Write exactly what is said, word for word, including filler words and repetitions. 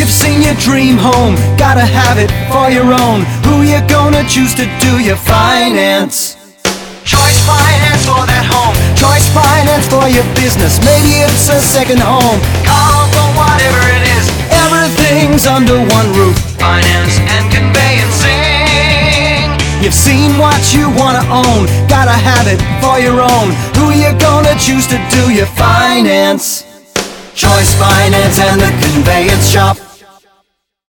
You've seen your dream home, gotta have it for your own. Who you gonna choose to do your finance? Choice Finance for that home, Choice Finance for your business. Maybe it's a second home, call for whatever it is. Everything's under one roof, finance and conveyancing. You've seen what you wanna own, gotta have it for your own. Who you gonna choose to do your finance? Choice Finance and the Conveyance Shop.